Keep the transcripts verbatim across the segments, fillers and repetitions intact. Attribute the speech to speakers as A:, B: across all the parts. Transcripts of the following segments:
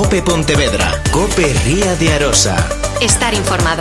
A: COPE Pontevedra, COPE Ría de Arosa.
B: Estar informado.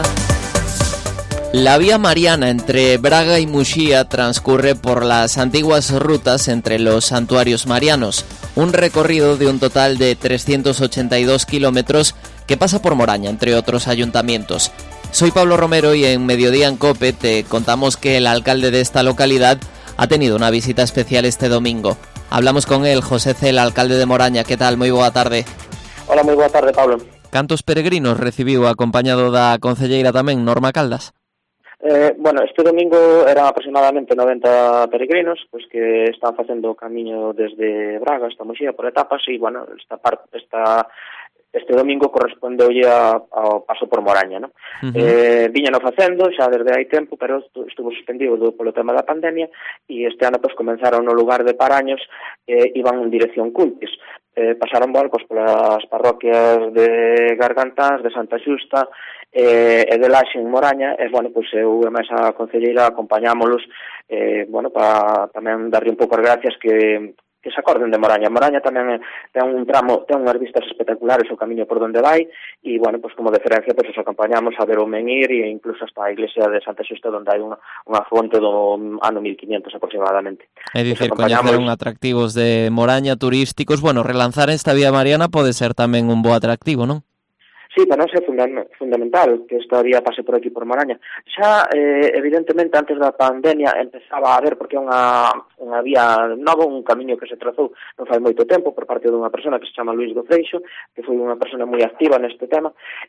C: La vía Mariana entre Braga y Muxía transcurre por las antiguas rutas entre los santuarios marianos, un recorrido de un total de trescientos ochenta y dos kilómetros que pasa por Moraña, entre otros ayuntamientos. Soy Pablo Romero y en Mediodía en COPE te contamos que el alcalde de esta localidad ha tenido una visita especial este domingo. Hablamos con él, José Cel, alcalde de Moraña. ¿Qué tal? Moi boa tarde.
D: Hola, moi boa tarde, Pablo.
C: Cantos peregrinos recibiu acompañado da concelleira tamén, Norma Caldas?
D: Eh, bueno, este domingo eran aproximadamente noventa peregrinos, pues que están facendo o camiño desde Braga hasta Muxía por etapas e, bueno, esta parte, esta este domingo corresponde ao paso por Moraña, ¿no? Uh-huh. Eh, viñano facendo xa desde hai tempo, pero estuvo suspendido polo tema da pandemia e este ano pues comenzaron no lugar de Paraños e eh, iban en dirección Cuntis. Eh, pasaron bueno, pues, polas parroquias de Gargantás, de Santa Xusta eh, e de Laxe en Moraña, e, bueno, pues, eu e máis a concelleira acompañámolos eh, bueno, para tamén darlle un pouco as gracias que que se acorden de Moraña. Moraña tamén ten un tramo, ten unhas vistas espectaculares o camiño por donde vai e, bueno, pues como deferencia, pues os acompañamos a ver o menir e incluso hasta a iglesia de Santa Xusta donde hai unha, unha fonte do ano mil quinientos aproximadamente.
C: É dicir, acompañamos... coñeceron atractivos de Moraña turísticos. Bueno, relanzar esta vía mariana pode ser tamén un bo atractivo, non?
D: Sí, para nós é fundamental que esta vía pase por aquí, por Moraña. Xa, eh, evidentemente, antes da pandemia empezaba a haber, porque é unha, unha vía nova, un camiño que se trazou non fai moito tempo por parte dunha persona que se chama Luís Gofreixo, que foi unha persona moi activa neste tema.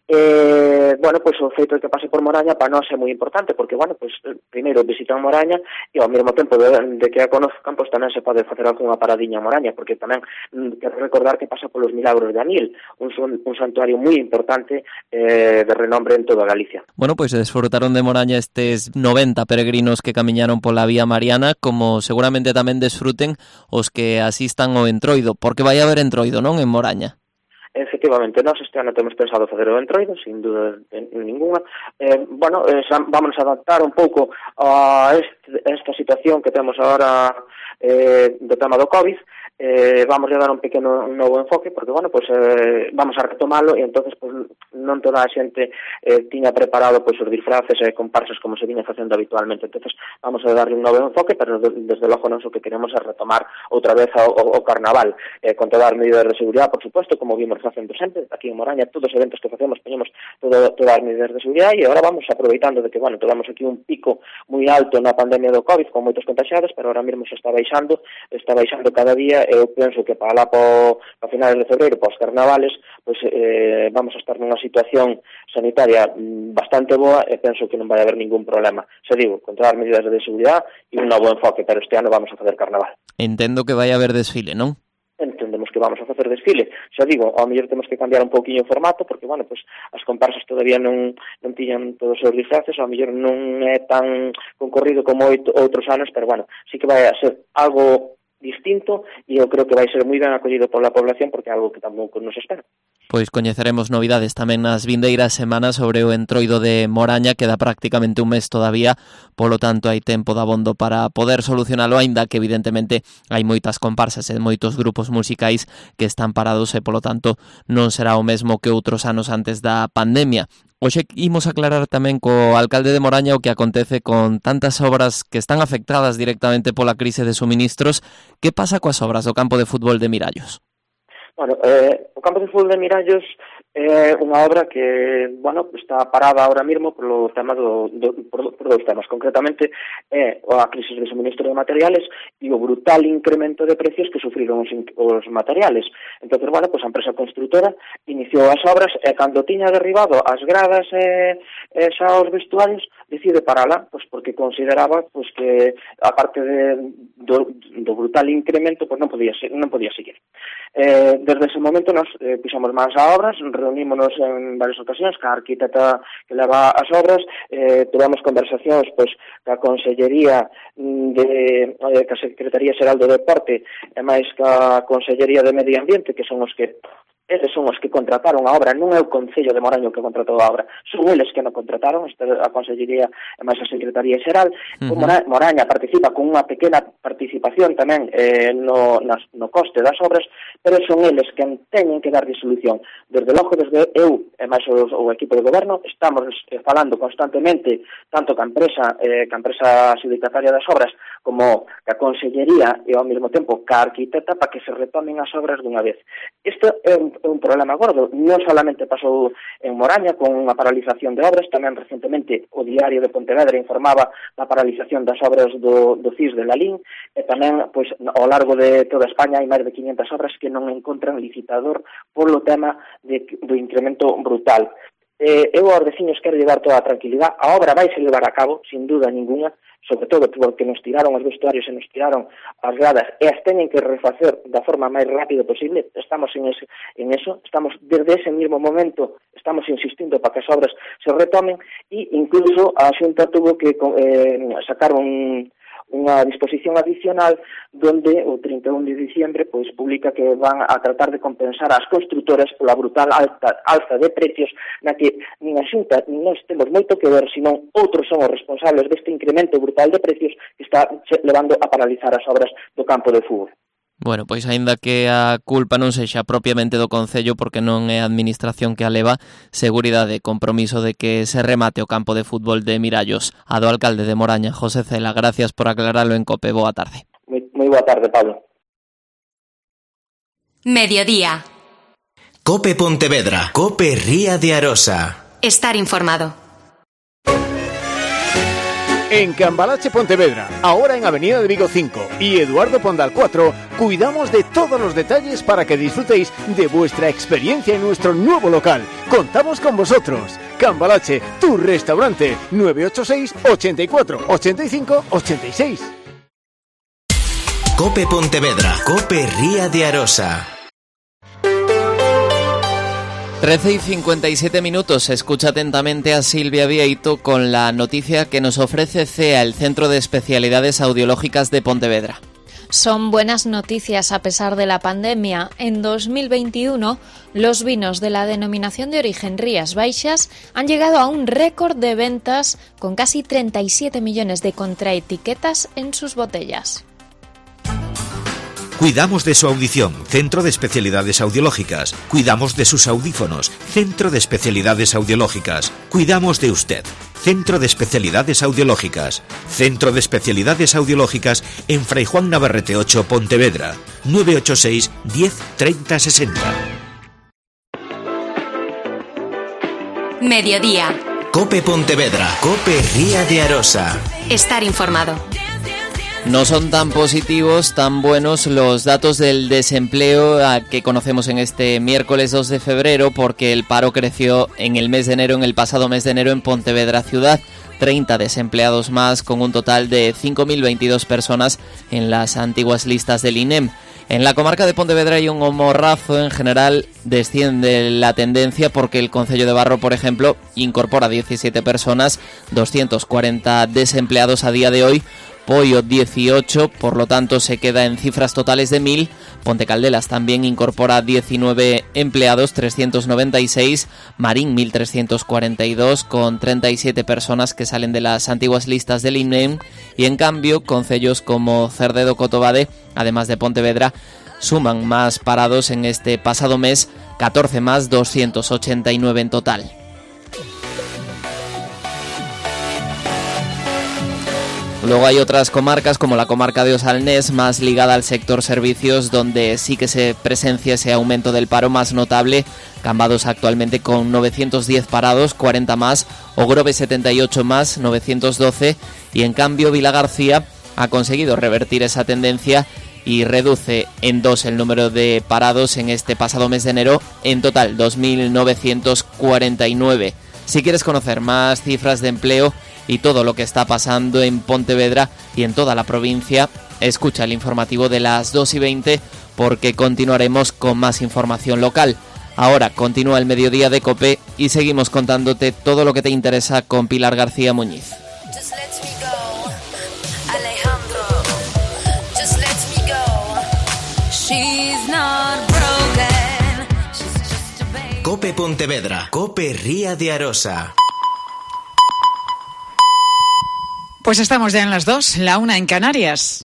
D: Eh, bueno, pois o feito de que pase por Moraña para nós é moi importante, porque, bueno, pois primeiro visitan Moraña e ao mesmo tempo de, de que a conozcan, pois tamén se pode facer algunha paradiña en Moraña, porque tamén quero recordar que pasa polos Milagros de Anil, un, un santuario moi importante Eh, de renombre en toda Galicia.
C: Bueno, pois pues desfrutaron de Moraña estes noventa peregrinos que camiñaron pola vía mariana, como seguramente tamén desfruten os que asistan ao Entroido, porque vai haber Entroido, non, en Moraña?
D: Efectivamente, nós este ano temos pensado facer o Entroido, sin duda ninguna. Eh, bueno, eh, vamos a adaptar un pouco a este, esta situación que temos agora eh, do tema do COVID. Eh, vamos a dar un pequeno un novo enfoque porque, bueno, pues eh, vamos a retomalo e entonces pues, non toda a xente eh, tiña preparado pues, os disfraces e comparsas como se viña facendo habitualmente, entonces vamos a darle un novo enfoque, pero de, desde logo non o que queremos é retomar outra vez o, o, o carnaval eh, con todas as medidas de seguridade, por supuesto, como vimos facendo sempre aquí en Moraña, todos os eventos que facemos poñemos todo, todas as medidas de seguridade e agora vamos aproveitando de que, bueno, tuvamos aquí un pico moi alto na pandemia do COVID con moitos contagiados, pero ahora mesmo se está baixando está baixando cada día. Eu penso que para lá para, para finales de febreiro, para os carnavales, pues, eh, vamos a estar nunha situación sanitaria bastante boa e penso que non vai haber ningún problema. Se digo, con todas as medidas de seguridade e un novo enfoque, pero este ano vamos a facer carnaval.
C: Entendo que vai haber desfile, non?
D: Entendemos que vamos a facer desfile. Xa digo, ao mellor temos que cambiar un pouquiño o formato, porque, bueno, pues, as comparsas todavía non, non tiñan todos os disfraces, ao mellor non é tan concorrido como outros anos, pero, bueno, sí que vai a ser algo distinto e eu creo que vai ser moi ben acollido pola población porque é algo que tampouco nos espera.
C: Pois coñeceremos novidades tamén nas vindeiras semanas sobre o Entroido de Moraña, queda prácticamente un mes todavía, polo tanto hai tempo de abondo para poder solucionalo, aínda que evidentemente hai moitas comparsas e moitos grupos musicais que están parados e polo tanto non será o mesmo que outros anos antes da pandemia. Hoxe imos aclarar tamén co alcalde de Moraña o que acontece con tantas obras que están afectadas directamente pola crise de suministros. Que pasa coas obras do campo de fútbol de Mirallos?
D: Bueno, eh, o campo de fútbol de Mirallos é unha obra que, bueno, está parada ahora mesmo polo tema do, do por, por dous temas. Concretamente é a crise de suministro de materiales e o brutal incremento de precios que sufriron os, os materiales. Entonces, bueno, pues a empresa constructora iniciou as obras e cando tiña derribado as gradas e, e xa os vestuarios decide parala, pues porque consideraba pues que a parte de, do, do brutal incremento pues non podía non podía seguir. Eh, desde ese momento nos eh, puxamos máis a obras, reunímonos en varias ocasións ca arquitecta que leva as obras, eh, tivemos conversacións pois, ca Consellería de, eh, ca Secretaría Xeral do Deporte e máis ca Consellería de Medio Ambiente, que son os que eles son os que contrataron a obra, non é o Concello de Moraña que contratou a obra, son eles que non contrataron, a Consellería e máis a Secretaría Xeral. Uh-huh. Moraña participa con unha pequena participación tamén eh, no, no coste das obras, pero son eles que teñen que dar solución. Desde logo, desde eu e máis o, o equipo de goberno, estamos falando constantemente, tanto que a empresa, eh, que a empresa adjudicataria das obras, como que a Consellería e ao mesmo tempo que a arquitecta, para que se retomen as obras dunha vez. Isto é un é un problema gordo, non solamente pasou en Moraña con unha paralización de obras, tamén recentemente o Diario de Pontevedra informaba da paralización das obras do, do C I S de Lalín, e tamén, pois, ao largo de toda España hai máis de quinhentas obras que non encontran licitador polo tema de, do incremento brutal. Eh, eu aos veciños quero llevar toda a tranquilidade, a obra vai se levar a cabo, sin duda ninguna, sobre todo porque nos tiraron os vestuarios e nos tiraron as gradas e as teñen que refacer da forma máis rápida posible. Estamos en, ese, en eso, estamos desde ese mismo momento, estamos insistindo para que as obras se retomen, e incluso a Xunta tuvo que eh, sacar un unha disposición adicional donde o trinta e un de diciembre pois publica que van a tratar de compensar as construtoras pola brutal alta, alza de precios na que nin a Xunta non temos moito que ver, senón outros son os responsables deste incremento brutal de precios que está levando a paralizar as obras do campo de fútbol.
C: Bueno, pois aínda que a culpa non sexa propiamente do Concello, porque non é a administración que a leva, seguridade e compromiso de que se remate o campo de fútbol de Mirallos. A do alcalde de Moraña, José Cela, gracias por aclararlo en COPE. Boa tarde.
D: Moi, moi boa tarde, Pablo.
B: Mediodía.
A: COPE Pontevedra. COPE Ría de Arosa.
B: Estar informado.
E: En Cambalache Pontevedra, ahora en Avenida de Vigo cinco y Eduardo Pondal cuatro, cuidamos de todos los detalles para que disfrutéis de vuestra experiencia en nuestro nuevo local. Contamos con vosotros. Cambalache, tu restaurante, nueve ocho seis, ochenta y cuatro, ochenta y cinco, ochenta y seis.
A: COPE Pontevedra. COPE Ría de Arosa.
C: trece y cincuenta y siete minutos. Escucha atentamente a Silvia Vieito con la noticia que nos ofrece C E A, el Centro de Especialidades Audiológicas de Pontevedra.
F: Son buenas noticias a pesar de la pandemia. En dos mil veintiuno, los vinos de la denominación de origen Rías Baixas han llegado a un récord de ventas con casi treinta y siete millones de contraetiquetas en sus botellas.
G: Cuidamos de su audición, Centro de Especialidades Audiológicas. Cuidamos de sus audífonos, Centro de Especialidades Audiológicas. Cuidamos de usted, Centro de Especialidades Audiológicas. Centro de Especialidades Audiológicas en Fray Juan Navarrete ocho, Pontevedra. nueve ocho seis, diez, treinta, sesenta.
B: Mediodía.
A: COPE Pontevedra. COPE Ría de Arosa.
B: Estar informado.
C: No son tan positivos, tan buenos los datos del desempleo que conocemos en este miércoles dos de febrero, porque el paro creció en el mes de enero, en el pasado mes de enero en Pontevedra ciudad. treinta desempleados más, con un total de cinco mil veintidós personas en las antiguas listas del INEM. En la comarca de Pontevedra hay un morrazo. En general desciende la tendencia porque el concello de Barro, por ejemplo, incorpora diecisiete personas, doscientos cuarenta desempleados a día de hoy. Poio dieciocho, por lo tanto se queda en cifras totales de mil. Ponte Caldelas también incorpora diecinueve empleados, trescientos noventa y seis. Marín mil trescientos cuarenta y dos, con treinta y siete personas que salen de las antiguas listas del INEM. Y en cambio, concellos como Cerdedo, Cotobade, además de Pontevedra, suman más parados en este pasado mes, catorce más, doscientos ochenta y nueve en total. Luego hay otras comarcas como la comarca de Osalnés, más ligada al sector servicios, donde sí que se presencia ese aumento del paro más notable. Cambados actualmente con novecientos diez parados, cuarenta más, Ogrove setenta y ocho más, novecientos doce, y en cambio Vilagarcía ha conseguido revertir esa tendencia y reduce en dos el número de parados en este pasado mes de enero, en total dos mil novecientos cuarenta y nueve. Si quieres conocer más cifras de empleo y todo lo que está pasando en Pontevedra y en toda la provincia, escucha el informativo de las dos y veinte, porque continuaremos con más información local. Ahora continúa el mediodía de COPE y seguimos contándote todo lo que te interesa con Pilar García Muñiz.
A: Cope Pontevedra. Cope Ría de Arosa.
H: Pues estamos ya en las dos, la una en Canarias.